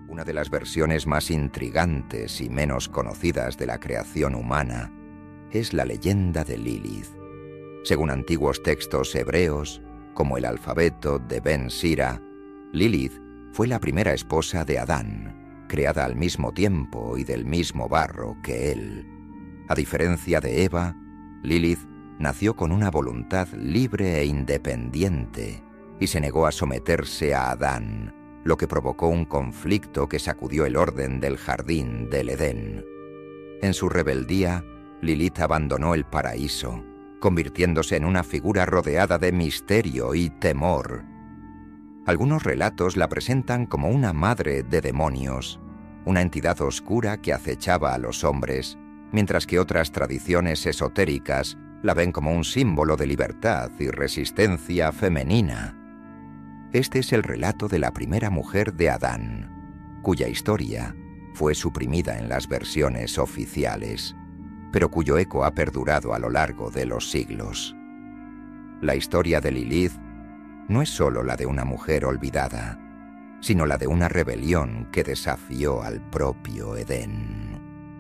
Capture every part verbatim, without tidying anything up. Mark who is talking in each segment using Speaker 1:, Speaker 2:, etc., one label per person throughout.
Speaker 1: Una de las versiones más intrigantes y menos conocidas de la creación humana es la leyenda de Lilith. Según antiguos textos hebreos, como el alfabeto de Ben Sira, Lilith fue la primera esposa de Adán, creada al mismo tiempo y del mismo barro que él. A diferencia de Eva, Lilith nació con una voluntad libre e independiente y se negó a someterse a Adán, lo que provocó un conflicto que sacudió el orden del jardín del Edén. En su rebeldía, Lilith abandonó el paraíso, convirtiéndose en una figura rodeada de misterio y temor. Algunos relatos la presentan como una madre de demonios, una entidad oscura que acechaba a los hombres, mientras que otras tradiciones esotéricas la ven como un símbolo de libertad y resistencia femenina. Este es el relato de la primera mujer de Adán, cuya historia fue suprimida en las versiones oficiales, pero cuyo eco ha perdurado a lo largo de los siglos. La historia de Lilith no es solo la de una mujer olvidada, sino la de una rebelión que desafió al propio Edén.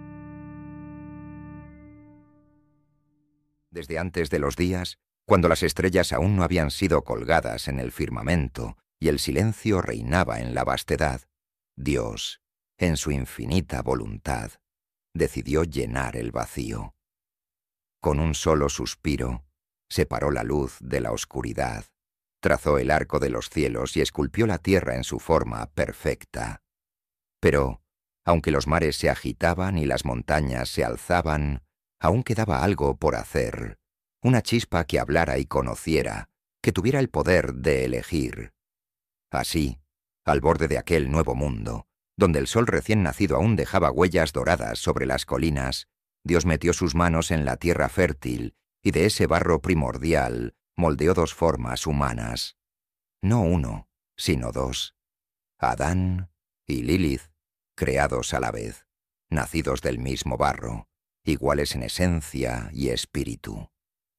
Speaker 1: Desde antes de los días, cuando las estrellas aún no habían sido colgadas en el firmamento y el silencio reinaba en la vastedad, Dios, en su infinita voluntad, decidió llenar el vacío. Con un solo suspiro, separó la luz de la oscuridad, trazó el arco de los cielos y esculpió la tierra en su forma perfecta. Pero, aunque los mares se agitaban y las montañas se alzaban, aún quedaba algo por hacer, una chispa que hablara y conociera, que tuviera el poder de elegir. Así, al borde de aquel nuevo mundo, donde el sol recién nacido aún dejaba huellas doradas sobre las colinas, Dios metió sus manos en la tierra fértil y de ese barro primordial moldeó dos formas humanas. No uno, sino dos. Adán y Lilith, creados a la vez, nacidos del mismo barro, iguales en esencia y espíritu.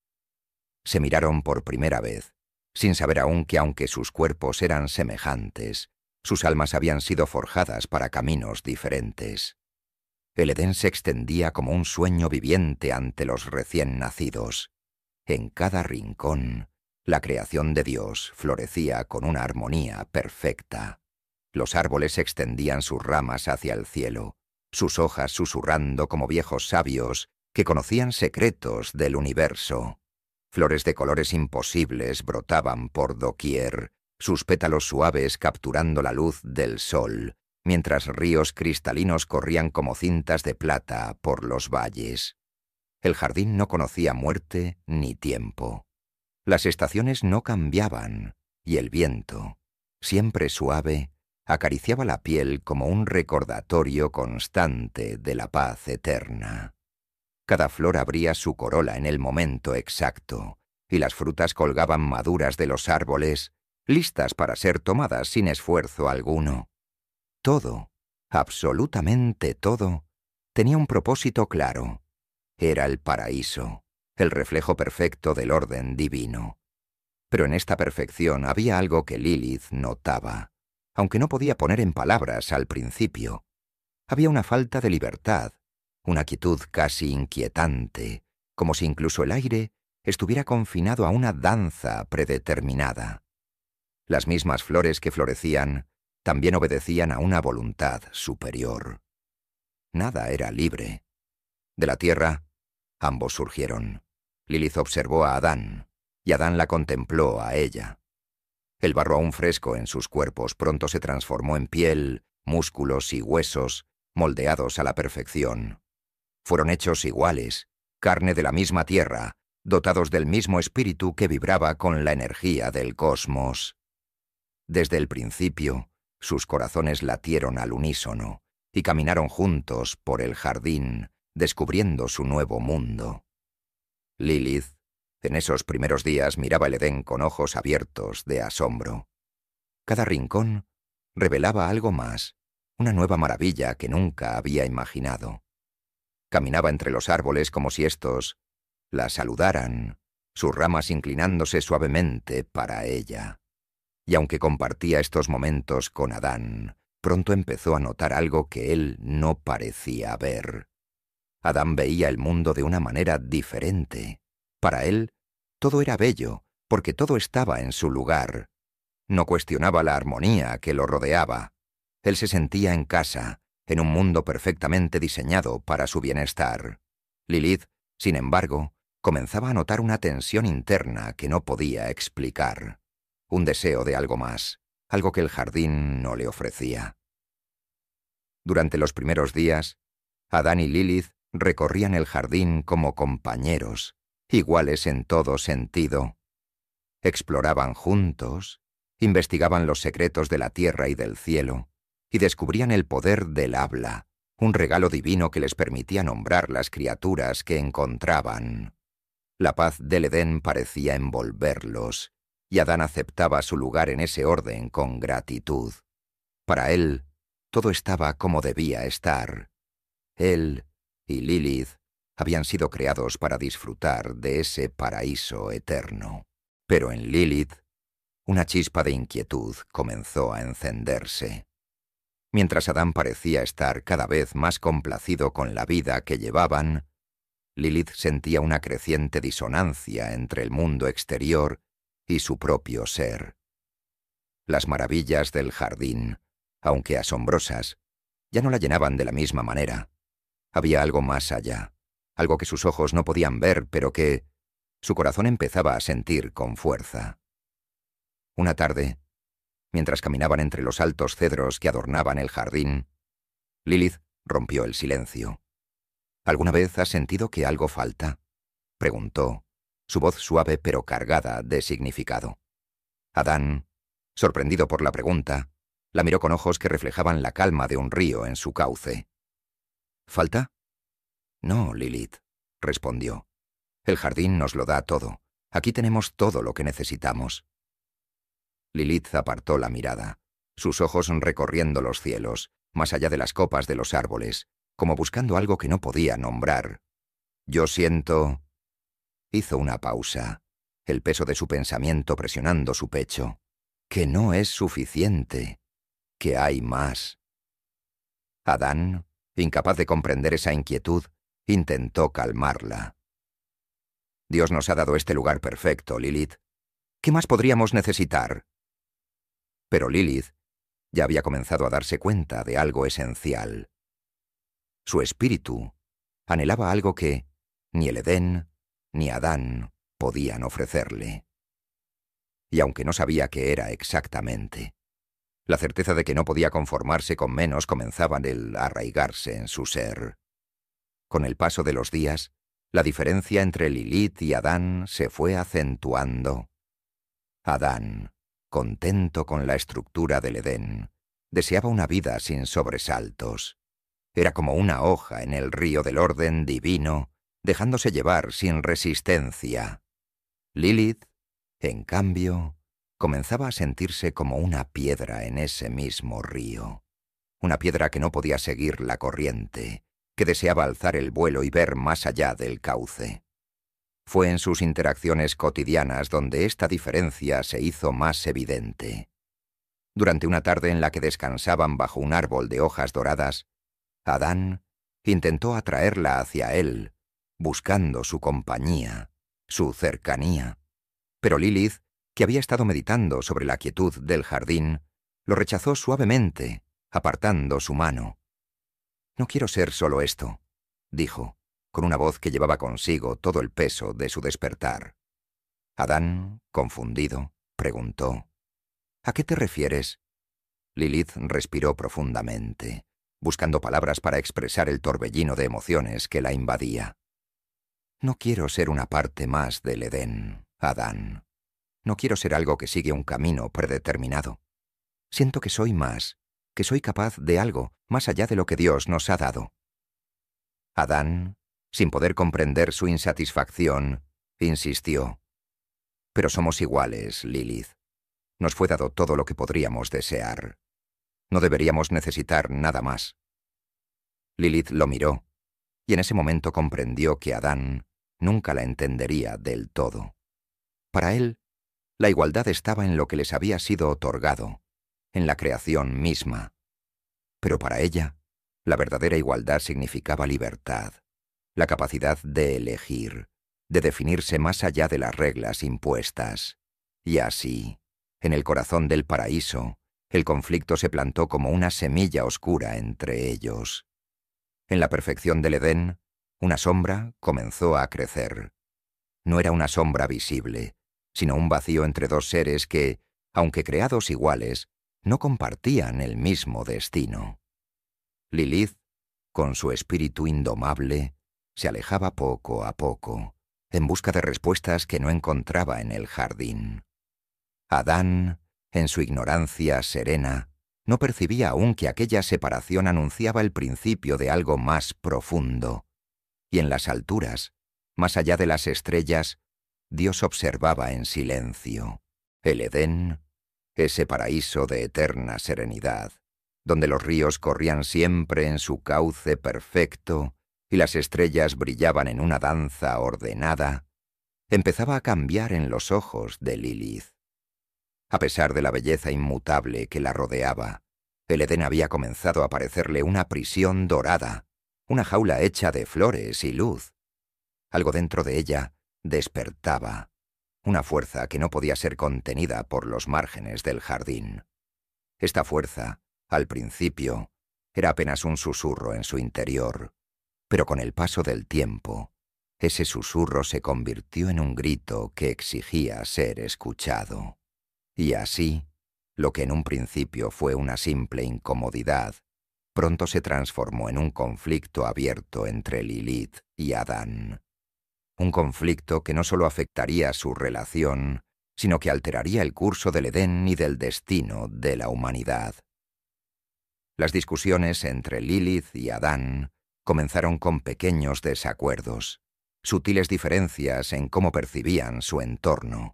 Speaker 1: Se miraron por primera vez, sin saber aún que aunque sus cuerpos eran semejantes, sus almas habían sido forjadas para caminos diferentes. El Edén se extendía como un sueño viviente ante los recién nacidos. En cada rincón, la creación de Dios florecía con una armonía perfecta. Los árboles extendían sus ramas hacia el cielo, sus hojas susurrando como viejos sabios que conocían secretos del universo. Flores de colores imposibles brotaban por doquier, sus pétalos suaves capturando la luz del sol, mientras ríos cristalinos corrían como cintas de plata por los valles. El jardín no conocía muerte ni tiempo. Las estaciones no cambiaban, y el viento, siempre suave, acariciaba la piel como un recordatorio constante de la paz eterna. Cada flor abría su corola en el momento exacto, y las frutas colgaban maduras de los árboles, listas para ser tomadas sin esfuerzo alguno. Todo, absolutamente todo, tenía un propósito claro. Era el paraíso, el reflejo perfecto del orden divino. Pero en esta perfección había algo que Lilith notaba, aunque no podía poner en palabras al principio. Había una falta de libertad, una quietud casi inquietante, como si incluso el aire estuviera confinado a una danza predeterminada. Las mismas flores que florecían también obedecían a una voluntad superior. Nada era libre. De la tierra, ambos surgieron. Lilith observó a Adán, y Adán la contempló a ella. El barro aún fresco en sus cuerpos pronto se transformó en piel, músculos y huesos, moldeados a la perfección. Fueron hechos iguales, carne de la misma tierra, dotados del mismo espíritu que vibraba con la energía del cosmos. Desde el principio, sus corazones latieron al unísono y caminaron juntos por el jardín, descubriendo su nuevo mundo. Lilith, en esos primeros días, miraba el Edén con ojos abiertos de asombro. Cada rincón revelaba algo más, una nueva maravilla que nunca había imaginado. Caminaba entre los árboles como si éstos la saludaran, sus ramas inclinándose suavemente para ella. Y aunque compartía estos momentos con Adán, pronto empezó a notar algo que él no parecía ver. Adán veía el mundo de una manera diferente. Para él, todo era bello, porque todo estaba en su lugar. No cuestionaba la armonía que lo rodeaba. Él se sentía en casa, en un mundo perfectamente diseñado para su bienestar. Lilith, sin embargo, comenzaba a notar una tensión interna que no podía explicar. Un deseo de algo más, algo que el jardín no le ofrecía. Durante los primeros días, Adán y Lilith recorrían el jardín como compañeros, iguales en todo sentido. Exploraban juntos, investigaban los secretos de la tierra y del cielo, y descubrían el poder del habla, un regalo divino que les permitía nombrar las criaturas que encontraban. La paz del Edén parecía envolverlos, y Adán aceptaba su lugar en ese orden con gratitud. Para él, todo estaba como debía estar. Él y Lilith habían sido creados para disfrutar de ese paraíso eterno. Pero en Lilith, una chispa de inquietud comenzó a encenderse. Mientras Adán parecía estar cada vez más complacido con la vida que llevaban, Lilith sentía una creciente disonancia entre el mundo exterior y su propio ser. Las maravillas del jardín, aunque asombrosas, ya no la llenaban de la misma manera. Había algo más allá, algo que sus ojos no podían ver, pero que su corazón empezaba a sentir con fuerza. Una tarde, mientras caminaban entre los altos cedros que adornaban el jardín, Lilith rompió el silencio. —¿Alguna vez has sentido que algo falta? —preguntó, su voz suave pero cargada de significado. Adán, sorprendido por la pregunta, la miró con ojos que reflejaban la calma de un río en su cauce. —¿Falta? No, Lilith —respondió—. El jardín nos lo da todo. Aquí tenemos todo lo que necesitamos. Lilith apartó la mirada, sus ojos recorriendo los cielos, más allá de las copas de los árboles, como buscando algo que no podía nombrar. Yo siento... Hizo una pausa, el peso de su pensamiento presionando su pecho. Que no es suficiente, que hay más. Adán, incapaz de comprender esa inquietud, intentó calmarla. Dios nos ha dado este lugar perfecto, Lilith. ¿Qué más podríamos necesitar? Pero Lilith ya había comenzado a darse cuenta de algo esencial. Su espíritu anhelaba algo que ni el Edén ni Adán podían ofrecerle. Y aunque no sabía qué era exactamente, la certeza de que no podía conformarse con menos comenzaba a arraigarse en su ser. Con el paso de los días, la diferencia entre Lilith y Adán se fue acentuando. Adán, contento con la estructura del Edén, deseaba una vida sin sobresaltos. Era como una hoja en el río del orden divino, dejándose llevar sin resistencia. Lilith, en cambio, comenzaba a sentirse como una piedra en ese mismo río. Una piedra que no podía seguir la corriente, que deseaba alzar el vuelo y ver más allá del cauce. Fue en sus interacciones cotidianas donde esta diferencia se hizo más evidente. Durante una tarde en la que descansaban bajo un árbol de hojas doradas, Adán intentó atraerla hacia él, buscando su compañía, su cercanía. Pero Lilith, que había estado meditando sobre la quietud del jardín, lo rechazó suavemente, apartando su mano. «No quiero ser solo esto», dijo, con una voz que llevaba consigo todo el peso de su despertar. Adán, confundido, preguntó: «¿A qué te refieres?» Lilith respiró profundamente, buscando palabras para expresar el torbellino de emociones que la invadía. «No quiero ser una parte más del Edén, Adán. No quiero ser algo que sigue un camino predeterminado. Siento que soy más, que soy capaz de algo más allá de lo que Dios nos ha dado». Adán, sin poder comprender su insatisfacción, insistió: «Pero somos iguales, Lilith. Nos fue dado todo lo que podríamos desear. No deberíamos necesitar nada más». Lilith lo miró, y en ese momento comprendió que Adán nunca la entendería del todo. Para él, la igualdad estaba en lo que les había sido otorgado, en la creación misma. Pero para ella, la verdadera igualdad significaba libertad, la capacidad de elegir, de definirse más allá de las reglas impuestas. Y así, en el corazón del paraíso, el conflicto se plantó como una semilla oscura entre ellos. En la perfección del Edén, una sombra comenzó a crecer. No era una sombra visible, sino un vacío entre dos seres que, aunque creados iguales, no compartían el mismo destino. Lilith, con su espíritu indomable, se alejaba poco a poco, en busca de respuestas que no encontraba en el jardín. Adán, en su ignorancia serena, no percibía aún que aquella separación anunciaba el principio de algo más profundo. Y en las alturas, más allá de las estrellas, Dios observaba en silencio el Edén, ese paraíso de eterna serenidad, donde los ríos corrían siempre en su cauce perfecto y las estrellas brillaban en una danza ordenada, empezaba a cambiar en los ojos de Lilith. A pesar de la belleza inmutable que la rodeaba, el Edén había comenzado a parecerle una prisión dorada, una jaula hecha de flores y luz. Algo dentro de ella despertaba, una fuerza que no podía ser contenida por los márgenes del jardín. Esta fuerza, al principio, era apenas un susurro en su interior, pero con el paso del tiempo, ese susurro se convirtió en un grito que exigía ser escuchado. Y así, lo que en un principio fue una simple incomodidad, pronto se transformó en un conflicto abierto entre Lilith y Adán. Un conflicto que no solo afectaría su relación, sino que alteraría el curso del Edén y del destino de la humanidad. Las discusiones entre Lilith y Adán comenzaron con pequeños desacuerdos, sutiles diferencias en cómo percibían su entorno.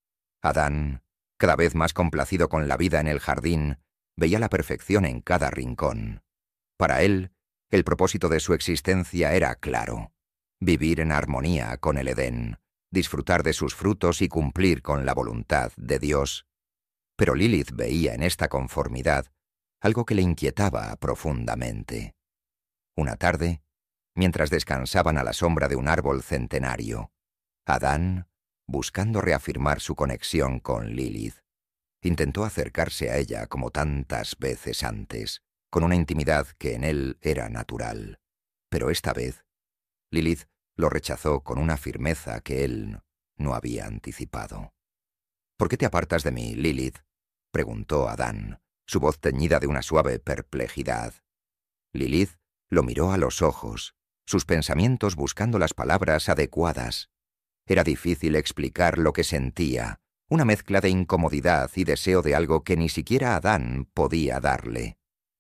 Speaker 1: Adán, cada vez más complacido con la vida en el jardín, veía la perfección en cada rincón. Para él, el propósito de su existencia era claro: vivir en armonía con el Edén, disfrutar de sus frutos y cumplir con la voluntad de Dios. Pero Lilith veía en esta conformidad algo que le inquietaba profundamente. Una tarde, mientras descansaban a la sombra de un árbol centenario, Adán, buscando reafirmar su conexión con Lilith, intentó acercarse a ella como tantas veces antes, con una intimidad que en él era natural. Pero esta vez, Lilith lo rechazó con una firmeza que él no había anticipado. «¿Por qué te apartas de mí, Lilith?», preguntó Adán, su voz teñida de una suave perplejidad. Lilith lo miró a los ojos, sus pensamientos buscando las palabras adecuadas. Era difícil explicar lo que sentía, una mezcla de incomodidad y deseo de algo que ni siquiera Adán podía darle.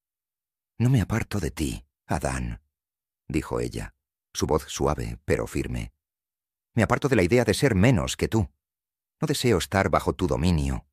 Speaker 1: «No me aparto de ti, Adán», dijo ella, su voz suave pero firme. «Me aparto de la idea de ser menos que tú. No deseo estar bajo tu dominio».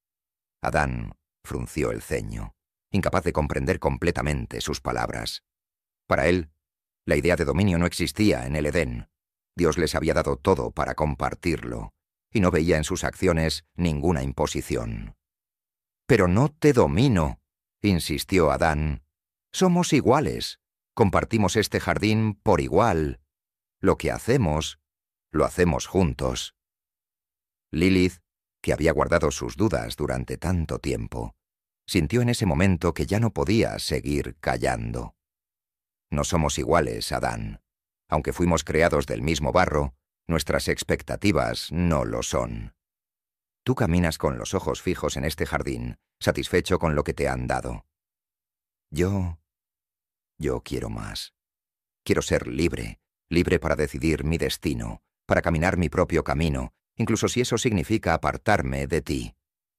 Speaker 1: Adán frunció el ceño, incapaz de comprender completamente sus palabras. Para él, la idea de dominio no existía en el Edén. Dios les había dado todo para compartirlo, y no veía en sus acciones ninguna imposición. «Pero no te domino», insistió Adán. «Somos iguales. Compartimos este jardín por igual. Lo que hacemos, lo hacemos juntos». Lilith, que había guardado sus dudas durante tanto tiempo, sintió en ese momento que ya no podía seguir callando. «No somos iguales, Adán. Aunque fuimos creados del mismo barro, nuestras expectativas no lo son. Tú caminas con los ojos fijos en este jardín, satisfecho con lo que te han dado. Yo... yo quiero más. Quiero ser libre, libre para decidir mi destino, para caminar mi propio camino, incluso si eso significa apartarme de ti».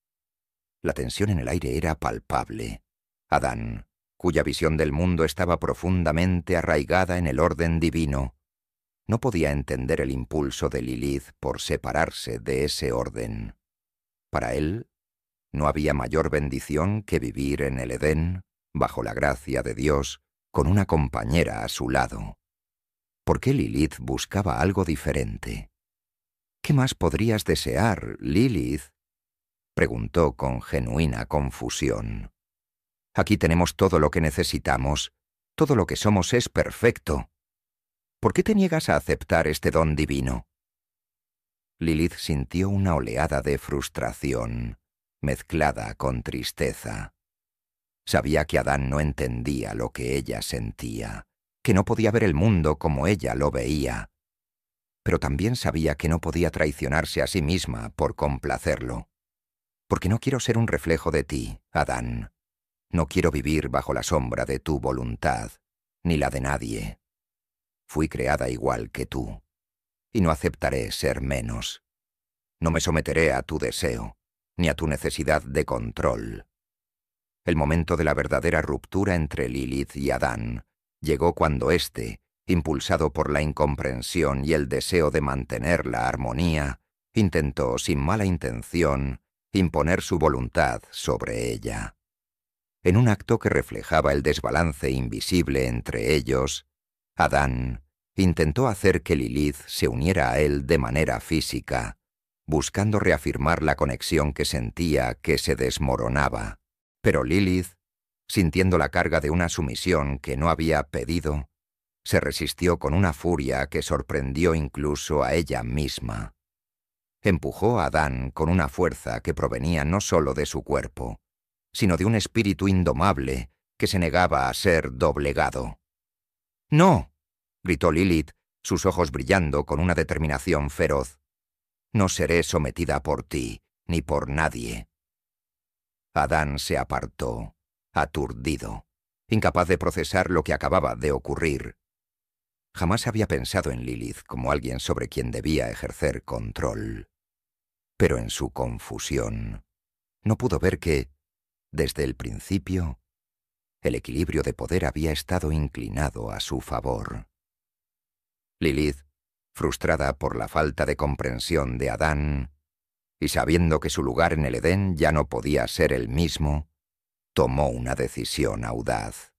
Speaker 1: La tensión en el aire era palpable. Adán, cuya visión del mundo estaba profundamente arraigada en el orden divino, no podía entender el impulso de Lilith por separarse de ese orden. Para él, no había mayor bendición que vivir en el Edén, bajo la gracia de Dios, con una compañera a su lado. ¿Por qué Lilith buscaba algo diferente? «¿Qué más podrías desear, Lilith?», preguntó con genuina confusión. Aquí tenemos todo lo que necesitamos. Todo lo que somos es perfecto. ¿Por qué te niegas a aceptar este don divino? Lilith sintió una oleada de frustración, mezclada con tristeza. Sabía que Adán no entendía lo que ella sentía, que no podía ver el mundo como ella lo veía. Pero también sabía que no podía traicionarse a sí misma por complacerlo. Porque no quiero ser un reflejo de ti, Adán. No quiero vivir bajo la sombra de tu voluntad, ni la de nadie. Fui creada igual que tú, y no aceptaré ser menos. No me someteré a tu deseo, ni a tu necesidad de control. El momento de la verdadera ruptura entre Lilith y Adán llegó cuando éste, impulsado por la incomprensión y el deseo de mantener la armonía, intentó, sin mala intención, imponer su voluntad sobre ella. En un acto que reflejaba el desbalance invisible entre ellos, Adán intentó hacer que Lilith se uniera a él de manera física, buscando reafirmar la conexión que sentía que se desmoronaba. Pero Lilith, sintiendo la carga de una sumisión que no había pedido, se resistió con una furia que sorprendió incluso a ella misma. Empujó a Adán con una fuerza que provenía no solo de su cuerpo, sino de un espíritu indomable que se negaba a ser doblegado. «¡No!», gritó Lilith, sus ojos brillando con una determinación feroz. «No seré sometida por ti, ni por nadie». Adán se apartó, aturdido, incapaz de procesar lo que acababa de ocurrir. Jamás había pensado en Lilith como alguien sobre quien debía ejercer control. Pero en su confusión, no pudo ver que, desde el principio, el equilibrio de poder había estado inclinado a su favor. Lilith, frustrada por la falta de comprensión de Adán, y sabiendo que su lugar en el Edén ya no podía ser el mismo, tomó una decisión audaz.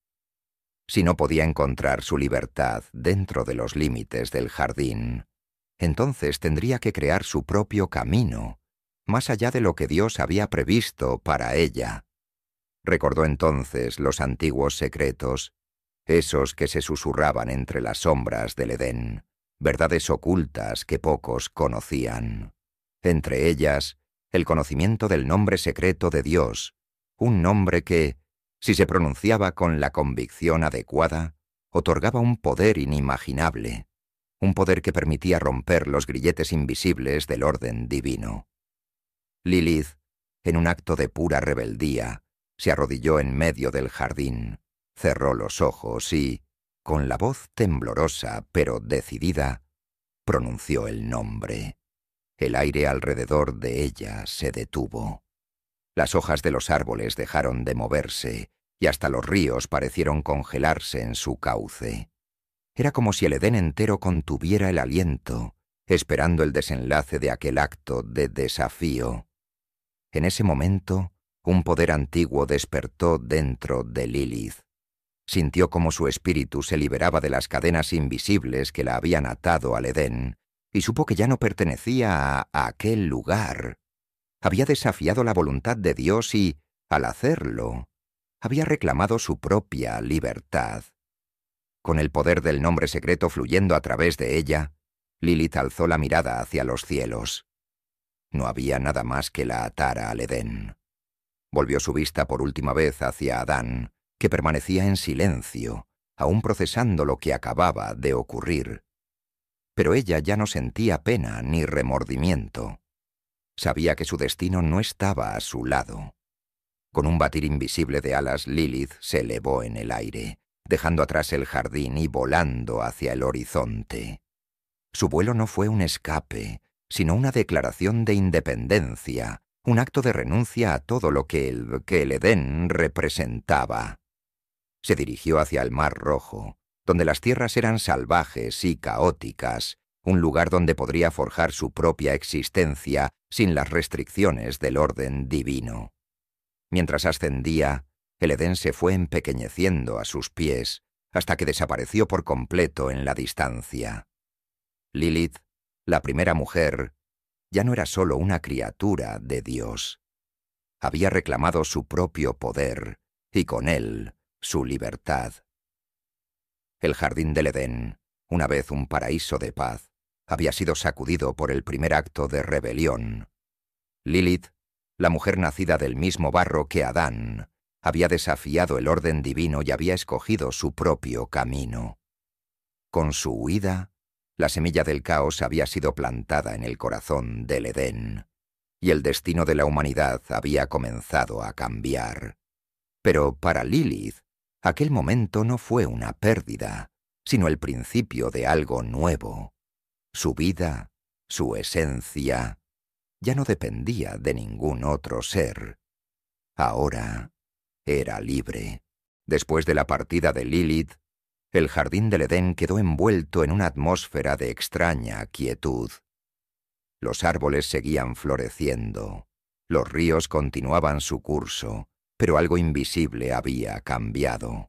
Speaker 1: Si no podía encontrar su libertad dentro de los límites del jardín, entonces tendría que crear su propio camino, más allá de lo que Dios había previsto para ella. Recordó entonces los antiguos secretos, esos que se susurraban entre las sombras del Edén, verdades ocultas que pocos conocían. Entre ellas, el conocimiento del nombre secreto de Dios, un nombre que, si se pronunciaba con la convicción adecuada, otorgaba un poder inimaginable, un poder que permitía romper los grilletes invisibles del orden divino. Lilith, en un acto de pura rebeldía, se arrodilló en medio del jardín, cerró los ojos y, con la voz temblorosa pero decidida, pronunció el nombre. El aire alrededor de ella se detuvo. Las hojas de los árboles dejaron de moverse y hasta los ríos parecieron congelarse en su cauce. Era como si el Edén entero contuviera el aliento, esperando el desenlace de aquel acto de desafío. En ese momento, un poder antiguo despertó dentro de Lilith. Sintió como su espíritu se liberaba de las cadenas invisibles que la habían atado al Edén, y supo que ya no pertenecía a, a aquel lugar. Había desafiado la voluntad de Dios y, al hacerlo, había reclamado su propia libertad. Con el poder del nombre secreto fluyendo a través de ella, Lilith alzó la mirada hacia los cielos. No había nada más que la atara al Edén. Volvió su vista por última vez hacia Adán, que permanecía en silencio, aún procesando lo que acababa de ocurrir. Pero ella ya no sentía pena ni remordimiento. Sabía que su destino no estaba a su lado. Con un batir invisible de alas, Lilith se elevó en el aire, dejando atrás el jardín y volando hacia el horizonte. Su vuelo no fue un escape, sino una declaración de independencia, un acto de renuncia a todo lo que el, que el Edén representaba. Se dirigió hacia el Mar Rojo, donde las tierras eran salvajes y caóticas, un lugar donde podría forjar su propia existencia sin las restricciones del orden divino. Mientras ascendía, el Edén se fue empequeñeciendo a sus pies, hasta que desapareció por completo en la distancia. Lilith, la primera mujer, ya no era solo una criatura de Dios. Había reclamado su propio poder, y con él su libertad. El jardín del Edén, una vez un paraíso de paz, había sido sacudido por el primer acto de rebelión. Lilith, la mujer nacida del mismo barro que Adán, había desafiado el orden divino y había escogido su propio camino. Con su huida, la semilla del caos había sido plantada en el corazón del Edén, y el destino de la humanidad había comenzado a cambiar. Pero para Lilith, aquel momento no fue una pérdida, sino el principio de algo nuevo. Su vida, su esencia, ya no dependía de ningún otro ser. Ahora era libre. Después de la partida de Lilith, el jardín del Edén quedó envuelto en una atmósfera de extraña quietud. Los árboles seguían floreciendo, los ríos continuaban su curso, pero algo invisible había cambiado.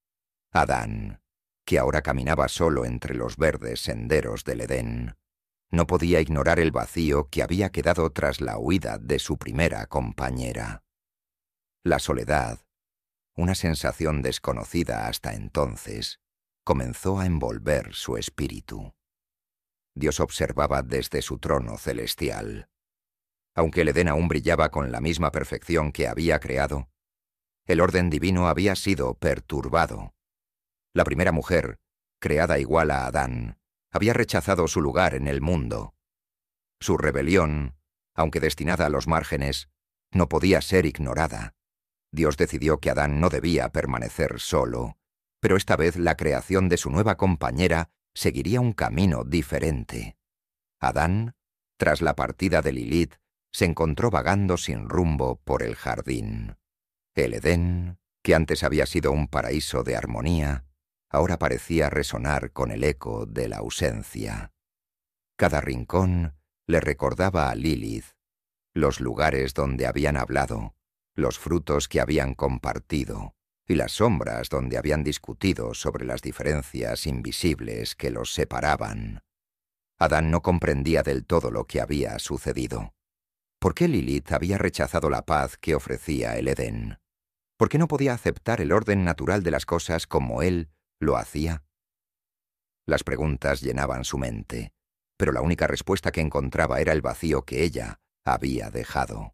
Speaker 1: Adán, que ahora caminaba solo entre los verdes senderos del Edén, no podía ignorar el vacío que había quedado tras la huida de su primera compañera. La soledad, una sensación desconocida hasta entonces, comenzó a envolver su espíritu. Dios observaba desde su trono celestial. Aunque el Edén aún brillaba con la misma perfección que había creado, el orden divino había sido perturbado. La primera mujer, creada igual a Adán, había rechazado su lugar en el mundo. Su rebelión, aunque destinada a los márgenes, no podía ser ignorada. Dios decidió que Adán no debía permanecer solo, pero esta vez la creación de su nueva compañera seguiría un camino diferente. Adán, tras la partida de Lilith, se encontró vagando sin rumbo por el jardín. El Edén, que antes había sido un paraíso de armonía, ahora parecía resonar con el eco de la ausencia. Cada rincón le recordaba a Lilith, los lugares donde habían hablado, los frutos que habían compartido, y las sombras donde habían discutido sobre las diferencias invisibles que los separaban. Adán no comprendía del todo lo que había sucedido. ¿Por qué Lilith había rechazado la paz que ofrecía el Edén? ¿Por qué no podía aceptar el orden natural de las cosas como él lo hacía? Las preguntas llenaban su mente, pero la única respuesta que encontraba era el vacío que ella había dejado.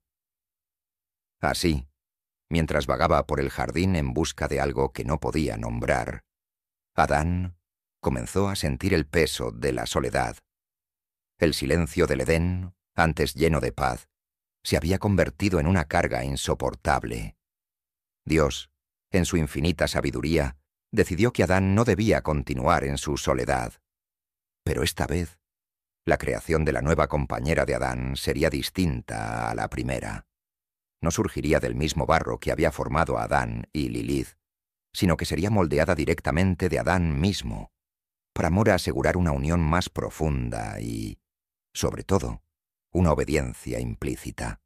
Speaker 1: Así, mientras vagaba por el jardín en busca de algo que no podía nombrar, Adán comenzó a sentir el peso de la soledad. El silencio del Edén, antes lleno de paz, se había convertido en una carga insoportable. Dios, en su infinita sabiduría, decidió que Adán no debía continuar en su soledad. Pero esta vez, la creación de la nueva compañera de Adán sería distinta a la primera. No surgiría del mismo barro que había formado a Adán y Lilith, sino que sería moldeada directamente de Adán mismo, por amor a asegurar una unión más profunda y, sobre todo, una obediencia implícita.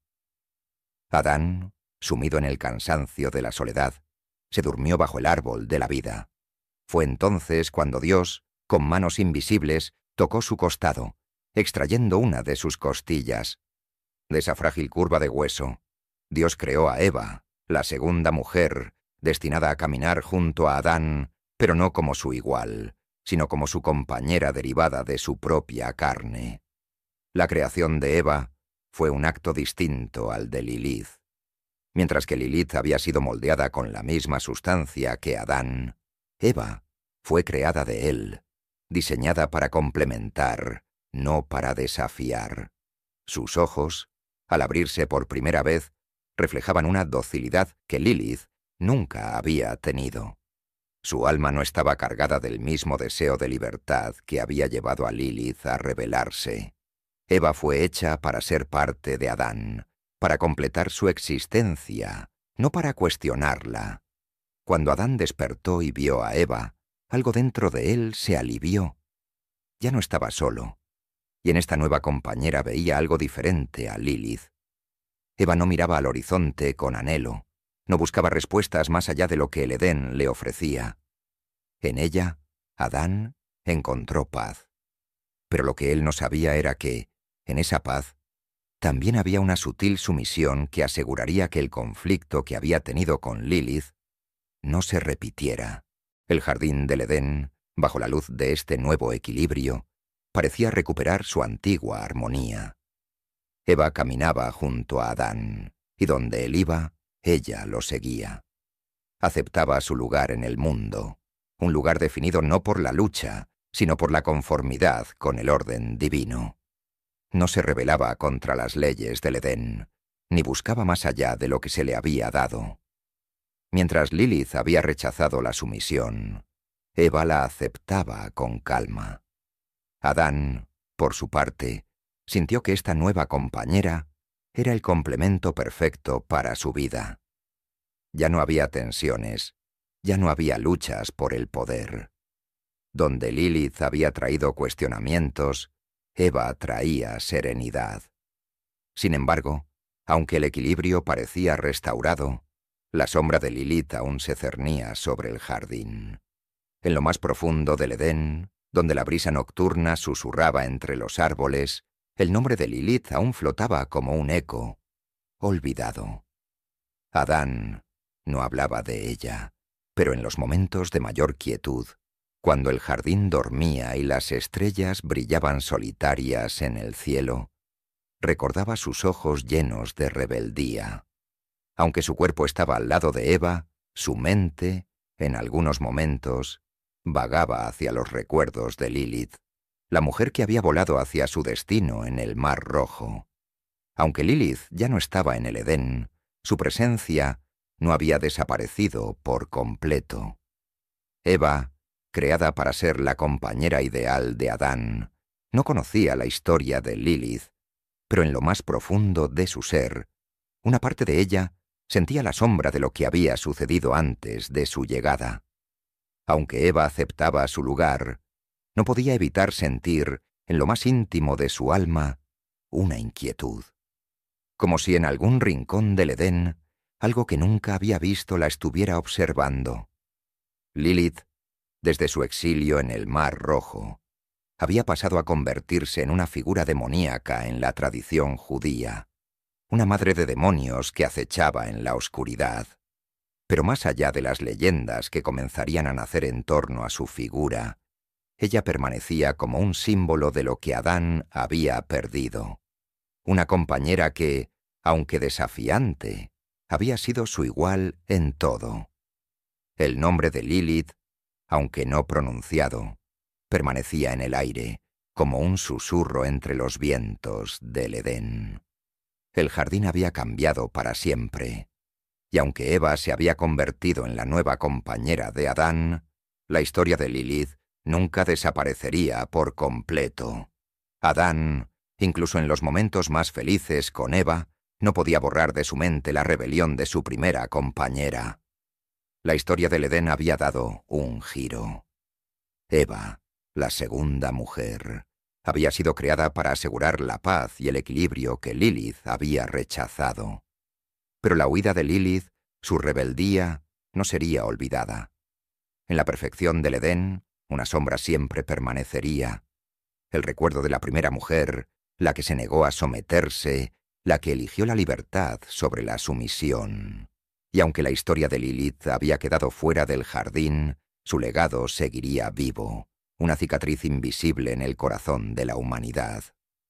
Speaker 1: Adán, sumido en el cansancio de la soledad, se durmió bajo el árbol de la vida. Fue entonces cuando Dios, con manos invisibles, tocó su costado, extrayendo una de sus costillas. De esa frágil curva de hueso, Dios creó a Eva, la segunda mujer, destinada a caminar junto a Adán, pero no como su igual, sino como su compañera derivada de su propia carne. La creación de Eva fue un acto distinto al de Lilith. Mientras que Lilith había sido moldeada con la misma sustancia que Adán, Eva fue creada de él, diseñada para complementar, no para desafiar. Sus ojos, al abrirse por primera vez, reflejaban una docilidad que Lilith nunca había tenido. Su alma no estaba cargada del mismo deseo de libertad que había llevado a Lilith a rebelarse. Eva fue hecha para ser parte de Adán, para completar su existencia, no para cuestionarla. Cuando Adán despertó y vio a Eva, algo dentro de él se alivió. Ya no estaba solo, y en esta nueva compañera veía algo diferente a Lilith. Eva no miraba al horizonte con anhelo, no buscaba respuestas más allá de lo que el Edén le ofrecía. En ella, Adán encontró paz. Pero lo que él no sabía era que, en esa paz, también había una sutil sumisión que aseguraría que el conflicto que había tenido con Lilith no se repitiera. El jardín del Edén, bajo la luz de este nuevo equilibrio, parecía recuperar su antigua armonía. Eva caminaba junto a Adán, y donde él iba, ella lo seguía. Aceptaba su lugar en el mundo, un lugar definido no por la lucha, sino por la conformidad con el orden divino. No se rebelaba contra las leyes del Edén, ni buscaba más allá de lo que se le había dado. Mientras Lilith había rechazado la sumisión, Eva la aceptaba con calma. Adán, por su parte, sintió que esta nueva compañera era el complemento perfecto para su vida. Ya no había tensiones, ya no había luchas por el poder. Donde Lilith había traído cuestionamientos, Eva traía serenidad. Sin embargo, aunque el equilibrio parecía restaurado, la sombra de Lilith aún se cernía sobre el jardín. En lo más profundo del Edén, donde la brisa nocturna susurraba entre los árboles, el nombre de Lilith aún flotaba como un eco, olvidado. Adán no hablaba de ella, pero en los momentos de mayor quietud, cuando el jardín dormía y las estrellas brillaban solitarias en el cielo, recordaba sus ojos llenos de rebeldía. Aunque su cuerpo estaba al lado de Eva, su mente, en algunos momentos, vagaba hacia los recuerdos de Lilith, la mujer que había volado hacia su destino en el Mar Rojo. Aunque Lilith ya no estaba en el Edén, su presencia no había desaparecido por completo. Eva, creada para ser la compañera ideal de Adán, no conocía la historia de Lilith, pero en lo más profundo de su ser, una parte de ella sentía la sombra de lo que había sucedido antes de su llegada. Aunque Eva aceptaba su lugar, no podía evitar sentir, en lo más íntimo de su alma, una inquietud. Como si en algún rincón del Edén, algo que nunca había visto la estuviera observando. Lilith, desde su exilio en el Mar Rojo, había pasado a convertirse en una figura demoníaca en la tradición judía, una madre de demonios que acechaba en la oscuridad. Pero más allá de las leyendas que comenzarían a nacer en torno a su figura, ella permanecía como un símbolo de lo que Adán había perdido. Una compañera que, aunque desafiante, había sido su igual en todo. El nombre de Lilith, aunque no pronunciado, permanecía en el aire, como un susurro entre los vientos del Edén. El jardín había cambiado para siempre, y aunque Eva se había convertido en la nueva compañera de Adán, la historia de Lilith nunca desaparecería por completo. Adán, incluso en los momentos más felices con Eva, no podía borrar de su mente la rebelión de su primera compañera. La historia del Edén había dado un giro. Eva, la segunda mujer, había sido creada para asegurar la paz y el equilibrio que Lilith había rechazado. Pero la huida de Lilith, su rebeldía, no sería olvidada. En la perfección del Edén, una sombra siempre permanecería. El recuerdo de la primera mujer, la que se negó a someterse, la que eligió la libertad sobre la sumisión. Y aunque la historia de Lilith había quedado fuera del jardín, su legado seguiría vivo, una cicatriz invisible en el corazón de la humanidad.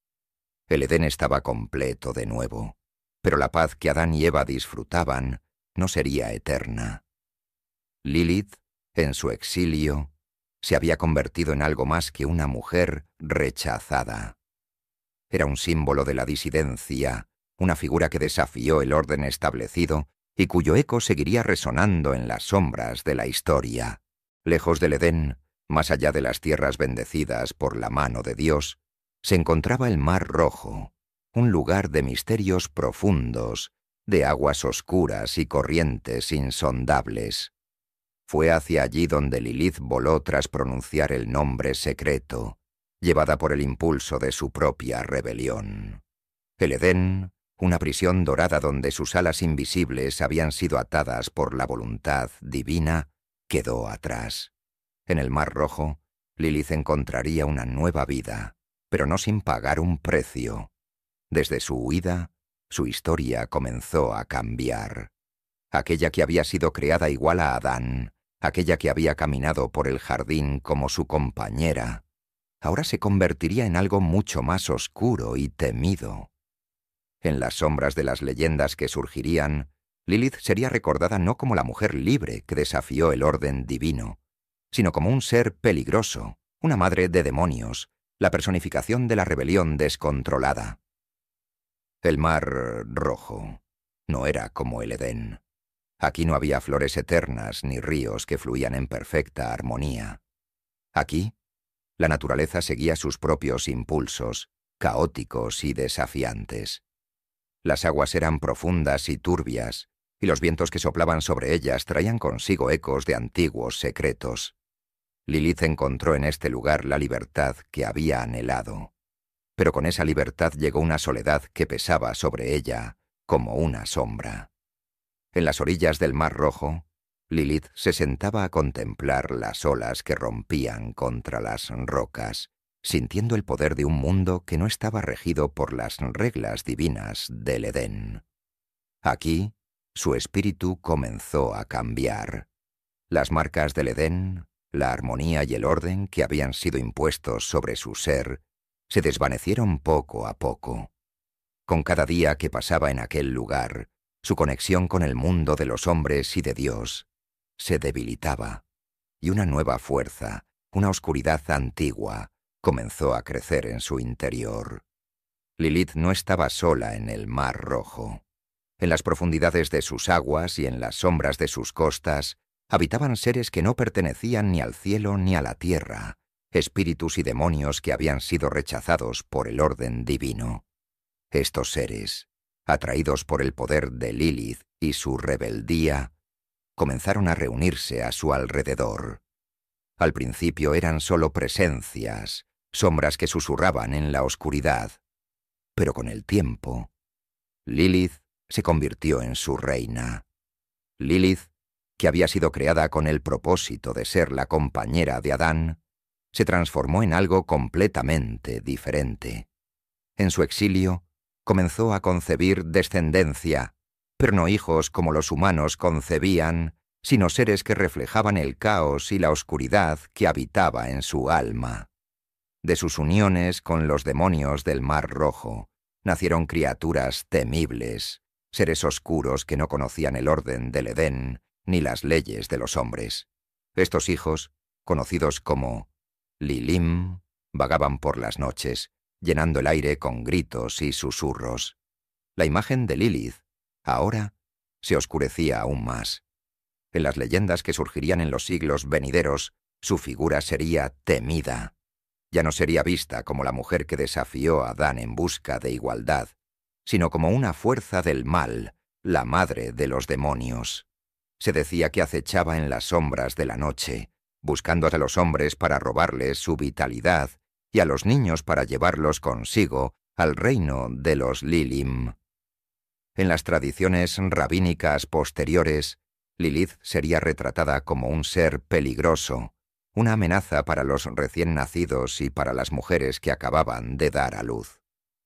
Speaker 1: El Edén estaba completo de nuevo, pero la paz que Adán y Eva disfrutaban no sería eterna. Lilith, en su exilio, se había convertido en algo más que una mujer rechazada. Era un símbolo de la disidencia, una figura que desafió el orden establecido y cuyo eco seguiría resonando en las sombras de la historia. Lejos del Edén, más allá de las tierras bendecidas por la mano de Dios, se encontraba el Mar Rojo, un lugar de misterios profundos, de aguas oscuras y corrientes insondables. Fue hacia allí donde Lilith voló tras pronunciar el nombre secreto, llevada por el impulso de su propia rebelión. El Edén, una prisión dorada donde sus alas invisibles habían sido atadas por la voluntad divina, quedó atrás. En el Mar Rojo, Lilith encontraría una nueva vida, pero no sin pagar un precio. Desde su huida, su historia comenzó a cambiar. aquella que había sido creada igual a Adán, aquella que había caminado por el jardín como su compañera, ahora se convertiría en algo mucho más oscuro y temido. En las sombras de las leyendas que surgirían, Lilith sería recordada no como la mujer libre que desafió el orden divino, sino como un ser peligroso, una madre de demonios, la personificación de la rebelión descontrolada. El Mar Rojo no era como el Edén. Aquí no había flores eternas ni ríos que fluían en perfecta armonía. Aquí, la naturaleza seguía sus propios impulsos, caóticos y desafiantes. Las aguas eran profundas y turbias, y los vientos que soplaban sobre ellas traían consigo ecos de antiguos secretos. Lilith encontró en este lugar la libertad que había anhelado. Pero con esa libertad llegó una soledad que pesaba sobre ella como una sombra. En las orillas del Mar Rojo, Lilith se sentaba a contemplar las olas que rompían contra las rocas, sintiendo el poder de un mundo que no estaba regido por las reglas divinas del Edén. Aquí, su espíritu comenzó a cambiar. Las marcas del Edén, la armonía y el orden que habían sido impuestos sobre su ser, se desvanecieron poco a poco. Con cada día que pasaba en aquel lugar, su conexión con el mundo de los hombres y de Dios se debilitaba, y una nueva fuerza, una oscuridad antigua, comenzó a crecer en su interior. Lilith no estaba sola en el Mar Rojo. En las profundidades de sus aguas y en las sombras de sus costas habitaban seres que no pertenecían ni al cielo ni a la tierra, espíritus y demonios que habían sido rechazados por el orden divino. Estos seres, atraídos por el poder de Lilith y su rebeldía, comenzaron a reunirse a su alrededor. Al principio eran solo presencias, sombras que susurraban en la oscuridad, pero con el tiempo, Lilith se convirtió en su reina. Lilith, que había sido creada con el propósito de ser la compañera de Adán, se transformó en algo completamente diferente. En su exilio, comenzó a concebir descendencia, pero no hijos como los humanos concebían, sino seres que reflejaban el caos y la oscuridad que habitaba en su alma. De sus uniones con los demonios del Mar Rojo, nacieron criaturas temibles, seres oscuros que no conocían el orden del Edén ni las leyes de los hombres. Estos hijos, conocidos como Lilim, vagaban por las noches, llenando el aire con gritos y susurros. La imagen de Lilith, ahora, se oscurecía aún más. En las leyendas que surgirían en los siglos venideros, su figura sería temida. Ya no sería vista como la mujer que desafió a Adán en busca de igualdad, sino como una fuerza del mal, la madre de los demonios. Se decía que acechaba en las sombras de la noche, buscando a los hombres para robarles su vitalidad y a los niños para llevarlos consigo al reino de los Lilim. En las tradiciones rabínicas posteriores, Lilith sería retratada como un ser peligroso, una amenaza para los recién nacidos y para las mujeres que acababan de dar a luz.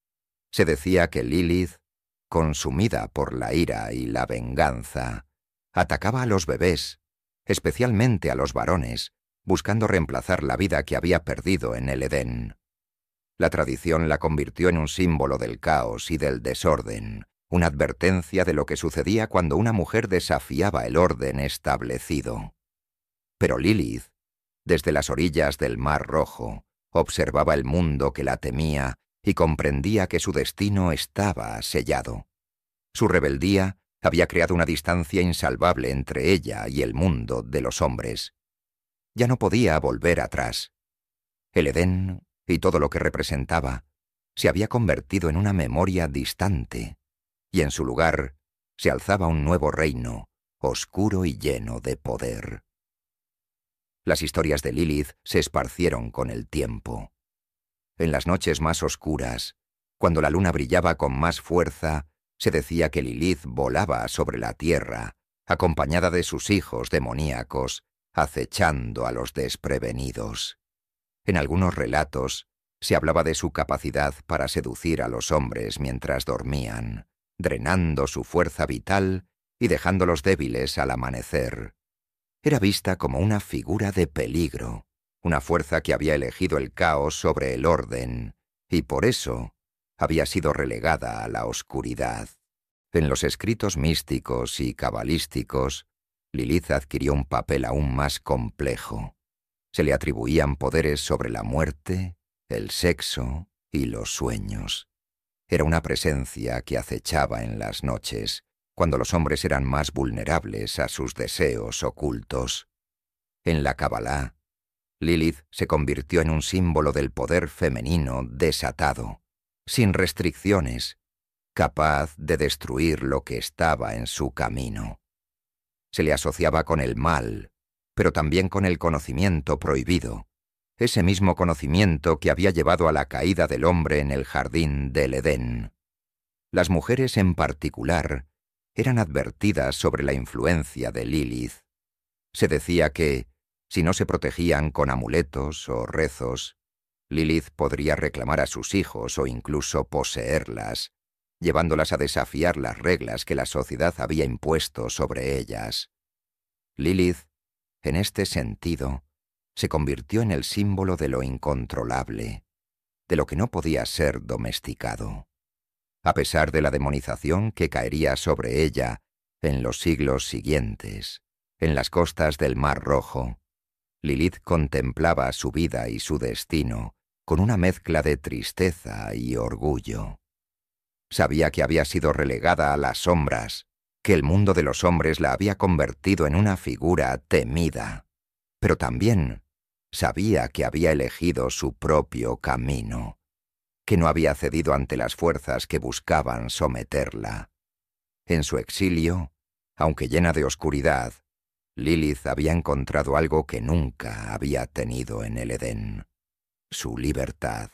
Speaker 1: Se decía que Lilith, consumida por la ira y la venganza, atacaba a los bebés, especialmente a los varones, buscando reemplazar la vida que había perdido en el Edén. La tradición la convirtió en un símbolo del caos y del desorden, una advertencia de lo que sucedía cuando una mujer desafiaba el orden establecido. Pero Lilith, desde las orillas del Mar Rojo, observaba el mundo que la temía y comprendía que su destino estaba sellado. Su rebeldía había creado una distancia insalvable entre ella y el mundo de los hombres. Ya no podía volver atrás. El Edén y todo lo que representaba se había convertido en una memoria distante, y en su lugar se alzaba un nuevo reino, oscuro y lleno de poder. Las historias de Lilith se esparcieron con el tiempo. En las noches más oscuras, cuando la luna brillaba con más fuerza, se decía que Lilith volaba sobre la tierra, acompañada de sus hijos demoníacos, acechando a los desprevenidos. En algunos relatos se hablaba de su capacidad para seducir a los hombres mientras dormían, drenando su fuerza vital y dejándolos débiles al amanecer. Era vista como una figura de peligro, una fuerza que había elegido el caos sobre el orden, y por eso había sido relegada a la oscuridad. En los escritos místicos y cabalísticos, Lilith adquirió un papel aún más complejo. Se le atribuían poderes sobre la muerte, el sexo y los sueños. Era una presencia que acechaba en las noches, cuando los hombres eran más vulnerables a sus deseos ocultos. En la Cabalá, Lilith se convirtió en un símbolo del poder femenino desatado, sin restricciones, capaz de destruir lo que estaba en su camino. Se le asociaba con el mal, pero también con el conocimiento prohibido, ese mismo conocimiento que había llevado a la caída del hombre en el jardín del Edén. Las mujeres en particular eran advertidas sobre la influencia de Lilith. Se decía que, si no se protegían con amuletos o rezos, Lilith podría reclamar a sus hijos o incluso poseerlas, llevándolas a desafiar las reglas que la sociedad había impuesto sobre ellas. Lilith, en este sentido, se convirtió en el símbolo de lo incontrolable, de lo que no podía ser domesticado. A pesar de la demonización que caería sobre ella en los siglos siguientes, en las costas del Mar Rojo, Lilith contemplaba su vida y su destino con una mezcla de tristeza y orgullo. Sabía que había sido relegada a las sombras, que el mundo de los hombres la había convertido en una figura temida, pero también sabía que había elegido su propio camino, que no había cedido ante las fuerzas que buscaban someterla. En su exilio, aunque llena de oscuridad, Lilith había encontrado algo que nunca había tenido en el Edén: su libertad.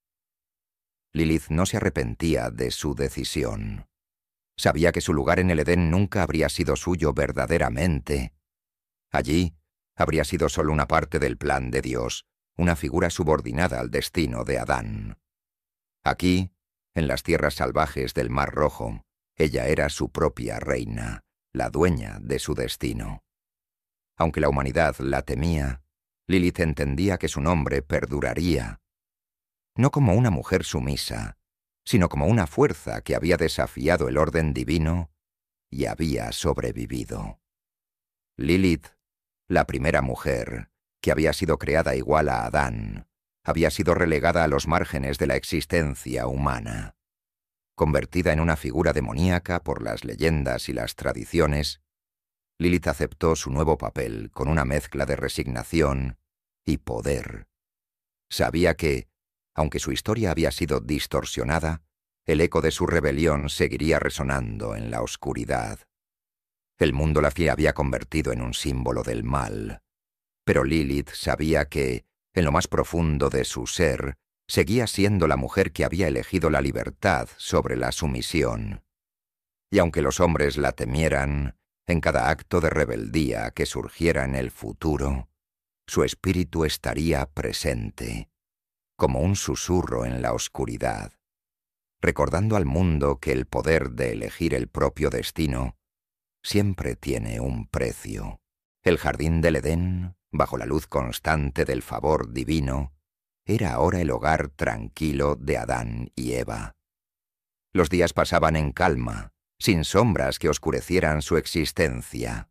Speaker 1: Lilith no se arrepentía de su decisión. Sabía que su lugar en el Edén nunca habría sido suyo verdaderamente. Allí habría sido solo una parte del plan de Dios, una figura subordinada al destino de Adán. Aquí, en las tierras salvajes del Mar Rojo, ella era su propia reina, la dueña de su destino. Aunque la humanidad la temía, Lilith entendía que su nombre perduraría, no como una mujer sumisa, sino como una fuerza que había desafiado el orden divino y había sobrevivido. Lilith, la primera mujer, que había sido creada igual a Adán, había sido relegada a los márgenes de la existencia humana. Convertida en una figura demoníaca por las leyendas y las tradiciones, Lilith aceptó su nuevo papel con una mezcla de resignación y poder. Sabía que, aunque su historia había sido distorsionada, el eco de su rebelión seguiría resonando en la oscuridad. El mundo la había convertido en un símbolo del mal, pero Lilith sabía que, en lo más profundo de su ser, seguía siendo la mujer que había elegido la libertad sobre la sumisión. Y aunque los hombres la temieran, en cada acto de rebeldía que surgiera en el futuro, su espíritu estaría presente, como un susurro en la oscuridad, recordando al mundo que el poder de elegir el propio destino siempre tiene un precio. El jardín del Edén, bajo la luz constante del favor divino, era ahora el hogar tranquilo de Adán y Eva. Los días pasaban en calma, sin sombras que oscurecieran su existencia.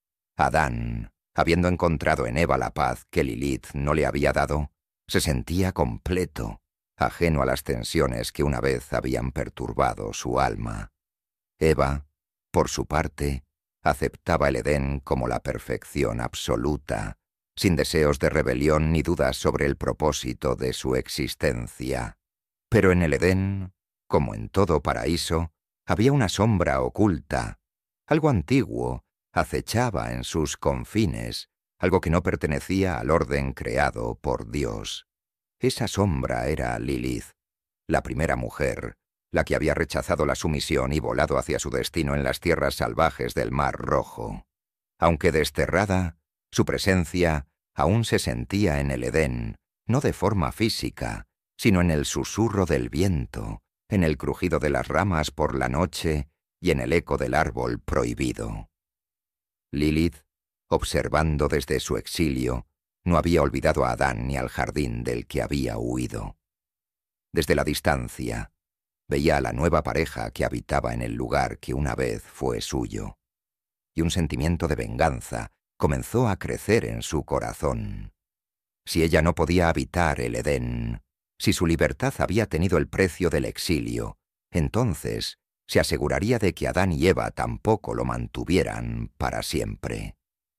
Speaker 1: Adán, habiendo encontrado en Eva la paz que Lilith no le había dado, se sentía completo, ajeno a las tensiones que una vez habían perturbado su alma. Eva, por su parte, aceptaba el Edén como la perfección absoluta, sin deseos de rebelión ni dudas sobre el propósito de su existencia. Pero en el Edén, como en todo paraíso, había una sombra oculta, algo antiguo, acechaba en sus confines, algo que no pertenecía al orden creado por Dios. Esa sombra era Lilith, la primera mujer, la que había rechazado la sumisión y volado hacia su destino en las tierras salvajes del Mar Rojo. Aunque desterrada, su presencia aún se sentía en el Edén, no de forma física, sino en el susurro del viento, en el crujido de las ramas por la noche y en el eco del árbol prohibido. Lilith, observando desde su exilio, no había olvidado a Adán ni al jardín del que había huido. Desde la distancia, veía a la nueva pareja que habitaba en el lugar que una vez fue suyo, y un sentimiento de venganza comenzó a crecer en su corazón. Si ella no podía habitar el Edén, si su libertad había tenido el precio del exilio, entonces se aseguraría de que Adán y Eva tampoco lo mantuvieran para siempre.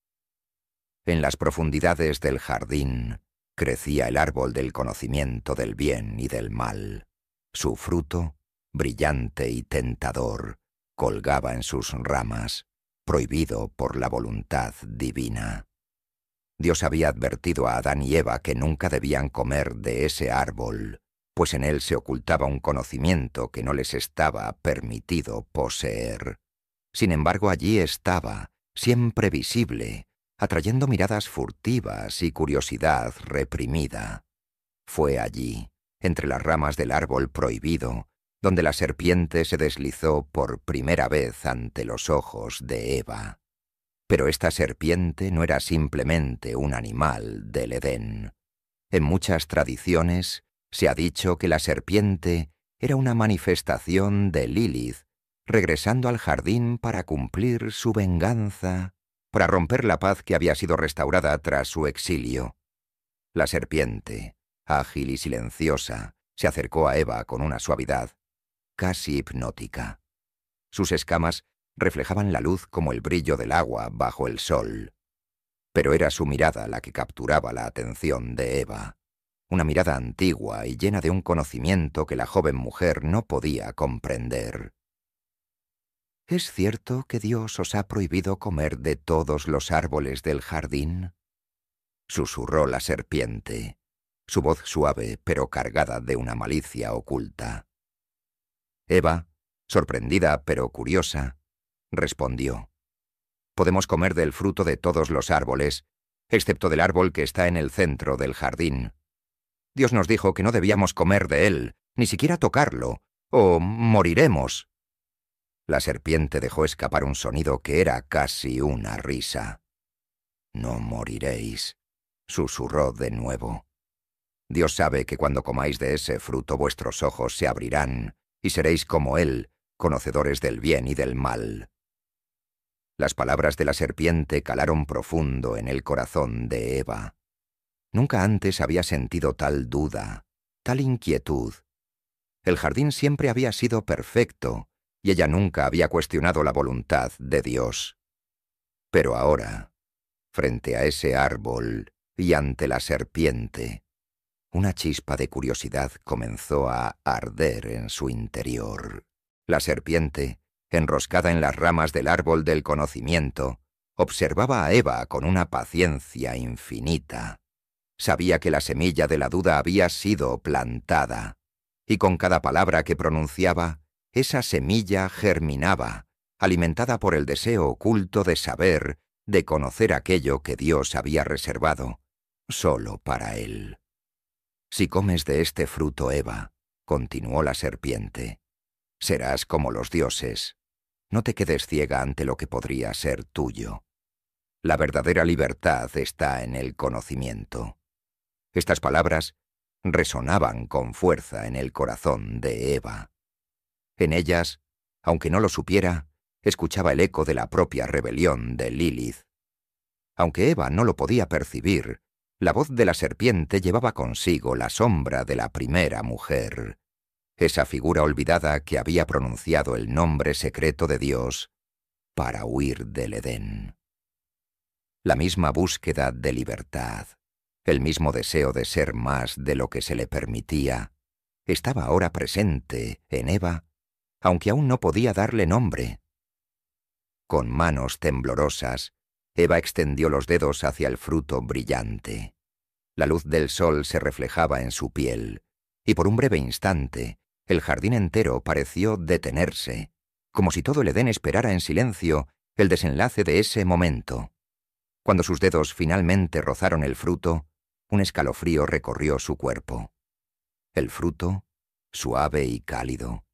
Speaker 1: En las profundidades del jardín crecía el árbol del conocimiento del bien y del mal. Su fruto, brillante y tentador, colgaba en sus ramas, prohibido por la voluntad divina. Dios había advertido a Adán y Eva que nunca debían comer de ese árbol, pues en él se ocultaba un conocimiento que no les estaba permitido poseer. Sin embargo, allí estaba, siempre visible, atrayendo miradas furtivas y curiosidad reprimida. Fue allí, entre las ramas del árbol prohibido, donde la serpiente se deslizó por primera vez ante los ojos de Eva. Pero esta serpiente no era simplemente un animal del Edén. En muchas tradiciones se ha dicho que la serpiente era una manifestación de Lilith, regresando al jardín para cumplir su venganza, para romper la paz que había sido restaurada tras su exilio. La serpiente, ágil y silenciosa, se acercó a Eva con una suavidad casi hipnótica. Sus escamas reflejaban la luz como el brillo del agua bajo el sol. Pero era su mirada la que capturaba la atención de Eva, una mirada antigua y llena de un conocimiento que la joven mujer no podía comprender. ¿Es cierto que Dios os ha prohibido comer de todos los árboles del jardín?, susurró la serpiente, su voz suave pero cargada de una malicia oculta. Eva, sorprendida pero curiosa, respondió: «Podemos comer del fruto de todos los árboles, excepto del árbol que está en el centro del jardín. Dios nos dijo que no debíamos comer de él, ni siquiera tocarlo, o moriremos». La serpiente dejó escapar un sonido que era casi una risa. «No moriréis», susurró de nuevo. «Dios sabe que cuando comáis de ese fruto vuestros ojos se abrirán y seréis como Él, conocedores del bien y del mal». Las palabras de la serpiente calaron profundo en el corazón de Eva. Nunca antes había sentido tal duda, tal inquietud. El jardín siempre había sido perfecto, y ella nunca había cuestionado la voluntad de Dios. Pero ahora, frente a ese árbol y ante la serpiente, una chispa de curiosidad comenzó a arder en su interior. La serpiente, enroscada en las ramas del árbol del conocimiento, observaba a Eva con una paciencia infinita. Sabía que la semilla de la duda había sido plantada, y con cada palabra que pronunciaba, esa semilla germinaba, alimentada por el deseo oculto de saber, de conocer aquello que Dios había reservado, solo para él. «Si comes de este fruto, Eva», continuó la serpiente, «serás como los dioses. No te quedes ciega ante lo que podría ser tuyo. La verdadera libertad está en el conocimiento». Estas palabras resonaban con fuerza en el corazón de Eva. En ellas, aunque no lo supiera, escuchaba el eco de la propia rebelión de Lilith. Aunque Eva no lo podía percibir, la voz de la serpiente llevaba consigo la sombra de la primera mujer, esa figura olvidada que había pronunciado el nombre secreto de Dios para huir del Edén. La misma búsqueda de libertad, el mismo deseo de ser más de lo que se le permitía, estaba ahora presente en Eva, aunque aún no podía darle nombre. Con manos temblorosas, Eva extendió los dedos hacia el fruto brillante. La luz del sol se reflejaba en su piel, y por un breve instante, el jardín entero pareció detenerse, como si todo el Edén esperara en silencio el desenlace de ese momento. Cuando sus dedos finalmente rozaron el fruto, un escalofrío recorrió su cuerpo. El fruto, suave y cálido,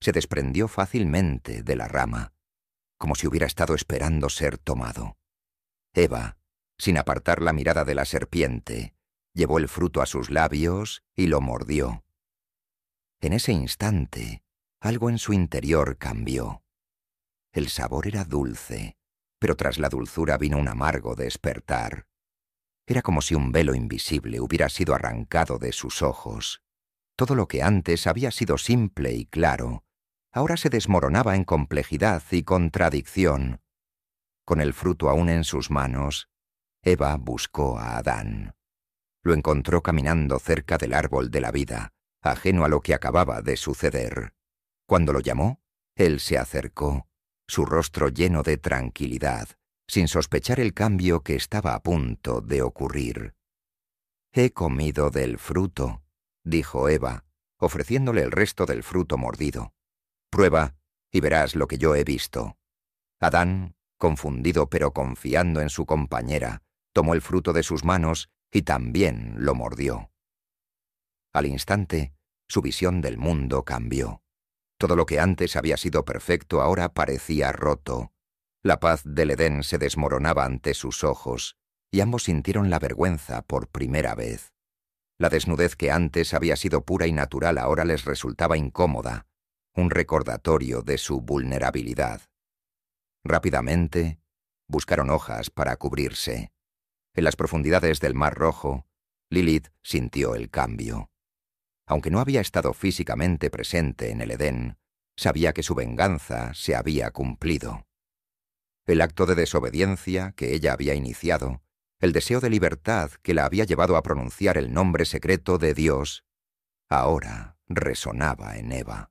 Speaker 1: se desprendió fácilmente de la rama, como si hubiera estado esperando ser tomado. Eva, sin apartar la mirada de la serpiente, llevó el fruto a sus labios y lo mordió. En ese instante, algo en su interior cambió. El sabor era dulce, pero tras la dulzura vino un amargo despertar. Era como si un velo invisible hubiera sido arrancado de sus ojos. Todo lo que antes había sido simple y claro, ahora se desmoronaba en complejidad y contradicción. Con el fruto aún en sus manos, Eva buscó a Adán. Lo encontró caminando cerca del árbol de la vida, ajeno a lo que acababa de suceder. Cuando lo llamó, él se acercó, su rostro lleno de tranquilidad, sin sospechar el cambio que estaba a punto de ocurrir. «He comido del fruto», dijo Eva, ofreciéndole el resto del fruto mordido. «Prueba y verás lo que yo he visto». Adán, confundido pero confiando en su compañera, tomó el fruto de sus manos y también lo mordió. Al instante, su visión del mundo cambió. Todo lo que antes había sido perfecto ahora parecía roto. La paz del Edén se desmoronaba ante sus ojos, y ambos sintieron la vergüenza por primera vez. La desnudez que antes había sido pura y natural ahora les resultaba incómoda, un recordatorio de su vulnerabilidad. Rápidamente, buscaron hojas para cubrirse. En las profundidades del Mar Rojo, Lilith sintió el cambio. Aunque no había estado físicamente presente en el Edén, sabía que su venganza se había cumplido. El acto de desobediencia que ella había iniciado, el deseo de libertad que la había llevado a pronunciar el nombre secreto de Dios, ahora resonaba en Eva.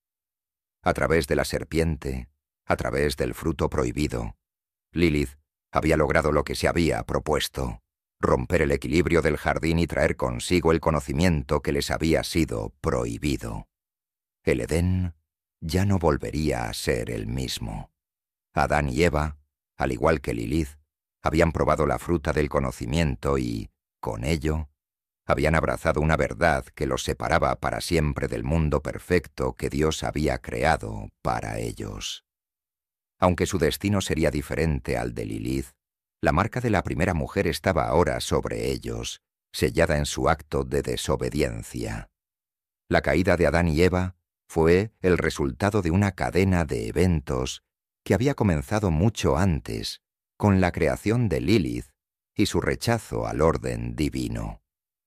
Speaker 1: A través de la serpiente, a través del fruto prohibido, Lilith había logrado lo que se había propuesto: romper el equilibrio del jardín y traer consigo el conocimiento que les había sido prohibido. El Edén ya no volvería a ser el mismo. Adán y Eva, al igual que Lilith, habían probado la fruta del conocimiento y, con ello, habían abrazado una verdad que los separaba para siempre del mundo perfecto que Dios había creado para ellos. Aunque su destino sería diferente al de Lilith, la marca de la primera mujer estaba ahora sobre ellos, sellada en su acto de desobediencia. La caída de Adán y Eva fue el resultado de una cadena de eventos que había comenzado mucho antes, con la creación de Lilith y su rechazo al orden divino.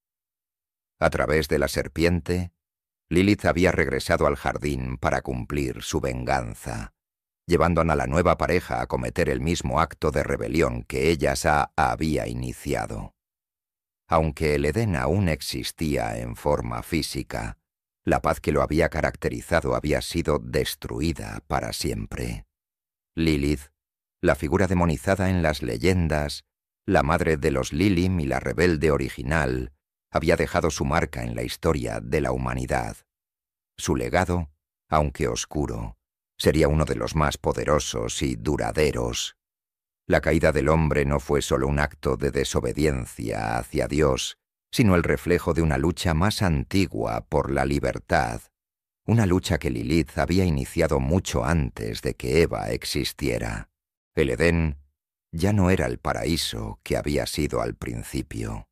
Speaker 1: A través de la serpiente, Lilith había regresado al jardín para cumplir su venganza, llevando a la nueva pareja a cometer el mismo acto de rebelión que ella ya había iniciado. Aunque el Edén aún existía en forma física, la paz que lo había caracterizado había sido destruida para siempre. Lilith, la figura demonizada en las leyendas, la madre de los Lilim y la rebelde original, había dejado su marca en la historia de la humanidad. Su legado, aunque oscuro, sería uno de los más poderosos y duraderos. La caída del hombre no fue solo un acto de desobediencia hacia Dios, sino el reflejo de una lucha más antigua por la libertad, una lucha que Lilith había iniciado mucho antes de que Eva existiera. El Edén ya no era el paraíso que había sido al principio.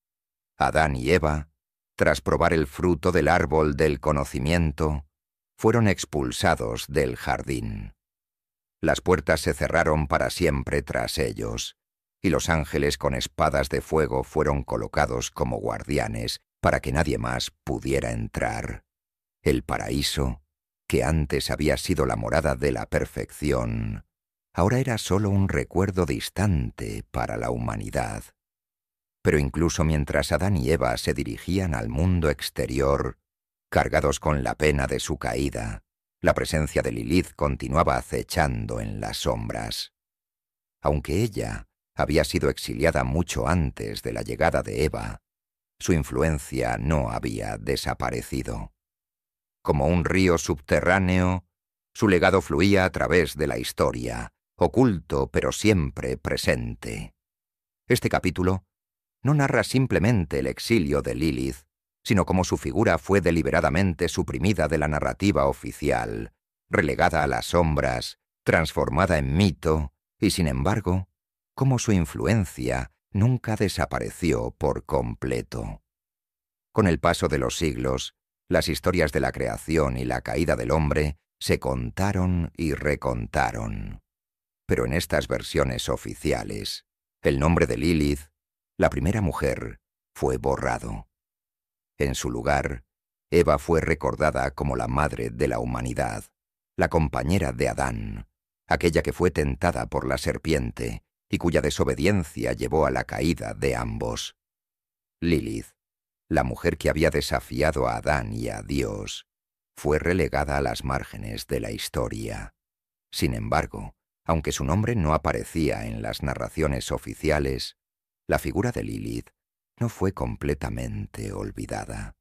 Speaker 1: Adán y Eva, tras probar el fruto del árbol del conocimiento, fueron expulsados del jardín. Las puertas se cerraron para siempre tras ellos, y los ángeles con espadas de fuego fueron colocados como guardianes para que nadie más pudiera entrar. El paraíso, que antes había sido la morada de la perfección, ahora era solo un recuerdo distante para la humanidad. Pero incluso mientras Adán y Eva se dirigían al mundo exterior, cargados con la pena de su caída, la presencia de Lilith continuaba acechando en las sombras. Aunque ella había sido exiliada mucho antes de la llegada de Eva, su influencia no había desaparecido. Como un río subterráneo, su legado fluía a través de la historia, oculto pero siempre presente. Este capítulo no narra simplemente el exilio de Lilith, sino como su figura fue deliberadamente suprimida de la narrativa oficial, relegada a las sombras, transformada en mito, y sin embargo, cómo su influencia nunca desapareció por completo. Con el paso de los siglos, las historias de la creación y la caída del hombre se contaron y recontaron. Pero en estas versiones oficiales, el nombre de Lilith, la primera mujer, fue borrado. En su lugar, Eva fue recordada como la madre de la humanidad, la compañera de Adán, aquella que fue tentada por la serpiente y cuya desobediencia llevó a la caída de ambos. Lilith, la mujer que había desafiado a Adán y a Dios, fue relegada a las márgenes de la historia. Sin embargo, aunque su nombre no aparecía en las narraciones oficiales, la figura de Lilith no fue completamente olvidada.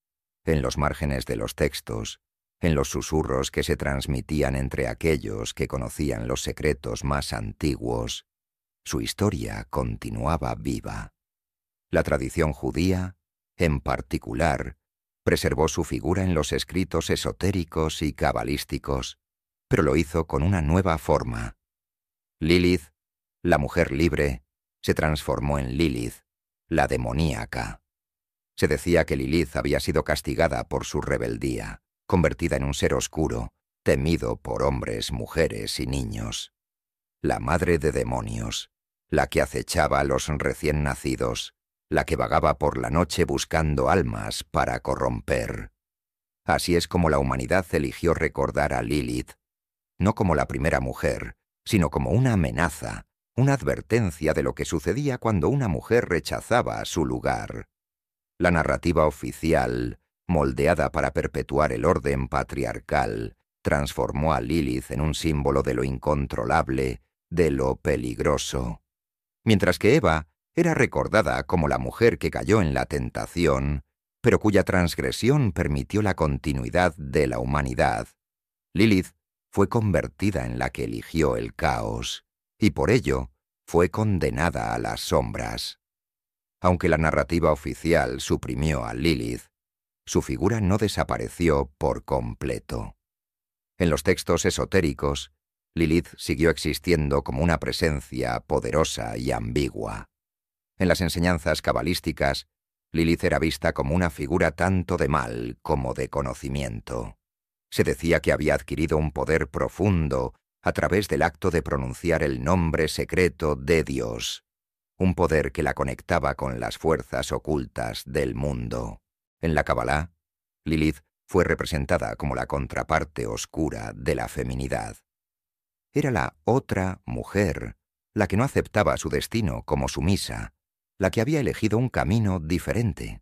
Speaker 1: En los márgenes de los textos, en los susurros que se transmitían entre aquellos que conocían los secretos más antiguos, su historia continuaba viva. La tradición judía, en particular, preservó su figura en los escritos esotéricos y cabalísticos, pero lo hizo con una nueva forma. Lilith, la mujer libre, se transformó en Lilith, la demoníaca. Se decía que Lilith había sido castigada por su rebeldía, convertida en un ser oscuro, temido por hombres, mujeres y niños. La madre de demonios, la que acechaba a los recién nacidos, la que vagaba por la noche buscando almas para corromper. Así es como la humanidad eligió recordar a Lilith, no como la primera mujer, sino como una amenaza, una advertencia de lo que sucedía cuando una mujer rechazaba su lugar. La narrativa oficial, moldeada para perpetuar el orden patriarcal, transformó a Lilith en un símbolo de lo incontrolable, de lo peligroso. Mientras que Eva era recordada como la mujer que cayó en la tentación, pero cuya transgresión permitió la continuidad de la humanidad, Lilith fue convertida en la que eligió el caos, y por ello fue condenada a las sombras. Aunque la narrativa oficial suprimió a Lilith, su figura no desapareció por completo. En los textos esotéricos, Lilith siguió existiendo como una presencia poderosa y ambigua. En las enseñanzas cabalísticas, Lilith era vista como una figura tanto de mal como de conocimiento. Se decía que había adquirido un poder profundo a través del acto de pronunciar el nombre secreto de Dios, un poder que la conectaba con las fuerzas ocultas del mundo. En la Kabbalah, Lilith fue representada como la contraparte oscura de la feminidad. Era la otra mujer, la que no aceptaba su destino como sumisa, la que había elegido un camino diferente.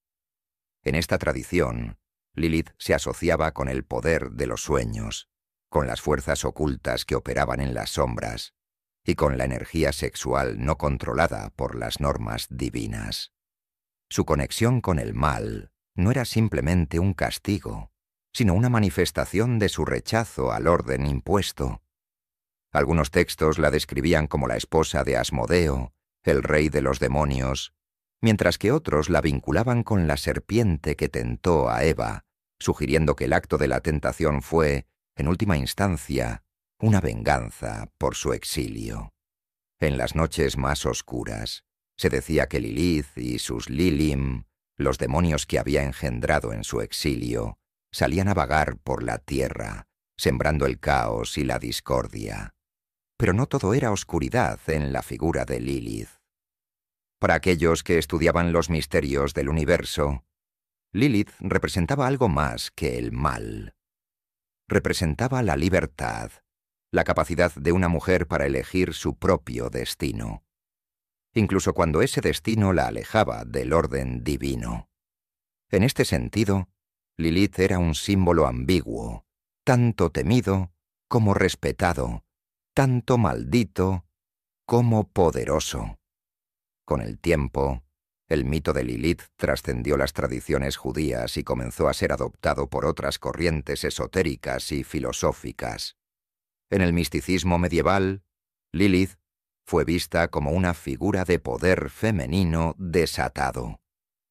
Speaker 1: En esta tradición, Lilith se asociaba con el poder de los sueños, con las fuerzas ocultas que operaban en las sombras, y con la energía sexual no controlada por las normas divinas. Su conexión con el mal no era simplemente un castigo, sino una manifestación de su rechazo al orden impuesto. Algunos textos la describían como la esposa de Asmodeo, el rey de los demonios, mientras que otros la vinculaban con la serpiente que tentó a Eva, sugiriendo que el acto de la tentación fue, en última instancia, una venganza por su exilio. En las noches más oscuras, se decía que Lilith y sus Lilim, los demonios que había engendrado en su exilio, salían a vagar por la tierra, sembrando el caos y la discordia. Pero no todo era oscuridad en la figura de Lilith. Para aquellos que estudiaban los misterios del universo, Lilith representaba algo más que el mal. Representaba la libertad, la capacidad de una mujer para elegir su propio destino, incluso cuando ese destino la alejaba del orden divino. En este sentido, Lilith era un símbolo ambiguo, tanto temido como respetado, tanto maldito como poderoso. Con el tiempo, el mito de Lilith trascendió las tradiciones judías y comenzó a ser adoptado por otras corrientes esotéricas y filosóficas. En el misticismo medieval, Lilith fue vista como una figura de poder femenino desatado.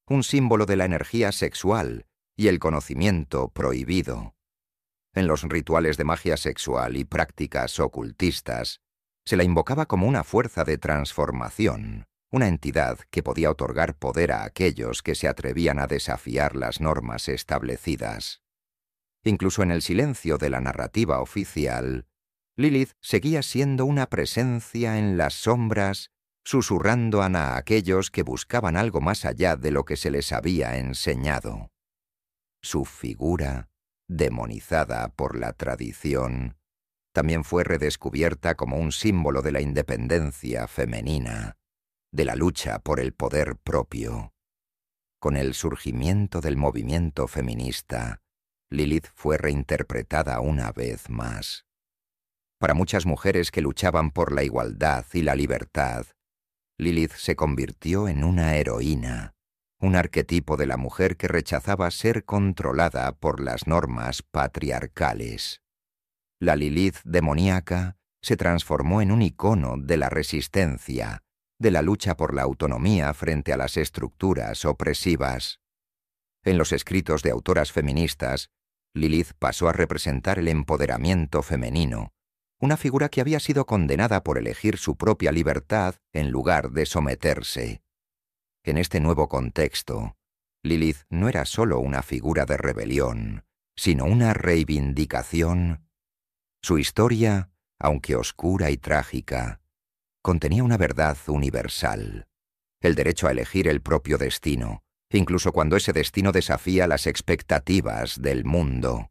Speaker 1: un símbolo de la energía sexual y el conocimiento prohibido. En los rituales de magia sexual y prácticas ocultistas, se la invocaba como una fuerza de transformación, una entidad que podía otorgar poder a aquellos que se atrevían a desafiar las normas establecidas. Incluso en el silencio de la narrativa oficial, Lilith seguía siendo una presencia en las sombras, susurrando a aquellos que buscaban algo más allá de lo que se les había enseñado. Su figura, demonizada por la tradición, también fue redescubierta como un símbolo de la independencia femenina, de la lucha por el poder propio. Con el surgimiento del movimiento feminista, Lilith fue reinterpretada una vez más. Para muchas mujeres que luchaban por la igualdad y la libertad, Lilith se convirtió en una heroína, un arquetipo de la mujer que rechazaba ser controlada por las normas patriarcales. La Lilith demoníaca se transformó en un icono de la resistencia, de la lucha por la autonomía frente a las estructuras opresivas. En los escritos de autoras feministas, Lilith pasó a representar el empoderamiento femenino, una figura que había sido condenada por elegir su propia libertad en lugar de someterse. En este nuevo contexto, Lilith no era solo una figura de rebelión, sino una reivindicación. Su historia, aunque oscura y trágica, contenía una verdad universal, el derecho a elegir el propio destino, incluso cuando ese destino desafía las expectativas del mundo.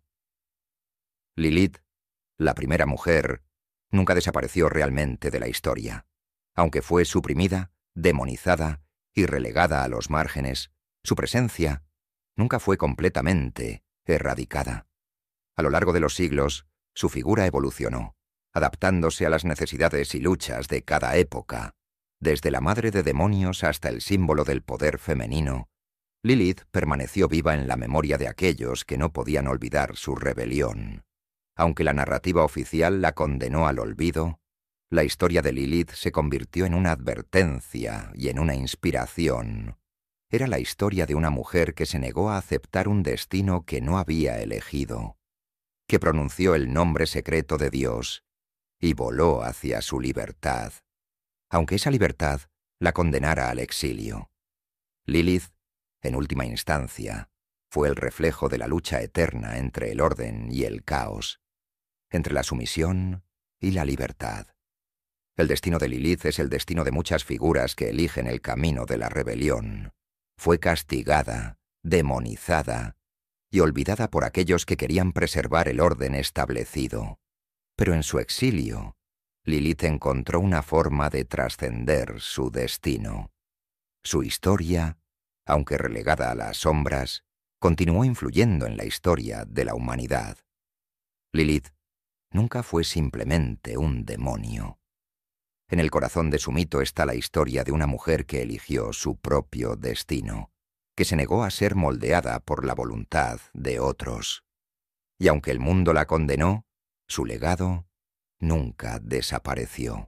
Speaker 1: Lilith, la primera mujer, nunca desapareció realmente de la historia. Aunque fue suprimida, demonizada y relegada a los márgenes, su presencia nunca fue completamente erradicada. A lo largo de los siglos, su figura evolucionó, adaptándose a las necesidades y luchas de cada época. Desde la madre de demonios hasta el símbolo del poder femenino, Lilith permaneció viva en la memoria de aquellos que no podían olvidar su rebelión. Aunque la narrativa oficial la condenó al olvido, la historia de Lilith se convirtió en una advertencia y en una inspiración. Era la historia de una mujer que se negó a aceptar un destino que no había elegido, que pronunció el nombre secreto de Dios y voló hacia su libertad, aunque esa libertad la condenara al exilio. Lilith, en última instancia, fue el reflejo de la lucha eterna entre el orden y el caos, entre la sumisión y la libertad. El destino de Lilith es el destino de muchas figuras que eligen el camino de la rebelión. Fue castigada, demonizada y olvidada por aquellos que querían preservar el orden establecido. Pero en su exilio, Lilith encontró una forma de trascender su destino. Su historia, aunque relegada a las sombras, continuó influyendo en la historia de la humanidad. Lilith nunca fue simplemente un demonio. En el corazón de su mito está la historia de una mujer que eligió su propio destino, que se negó a ser moldeada por la voluntad de otros. Y aunque el mundo la condenó, su legado nunca desapareció.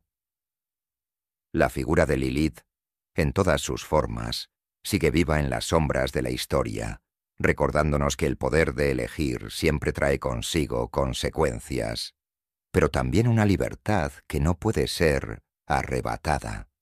Speaker 1: La figura de Lilith, en todas sus formas, sigue viva en las sombras de la historia, recordándonos que el poder de elegir siempre trae consigo consecuencias, pero también una libertad que no puede ser arrebatada.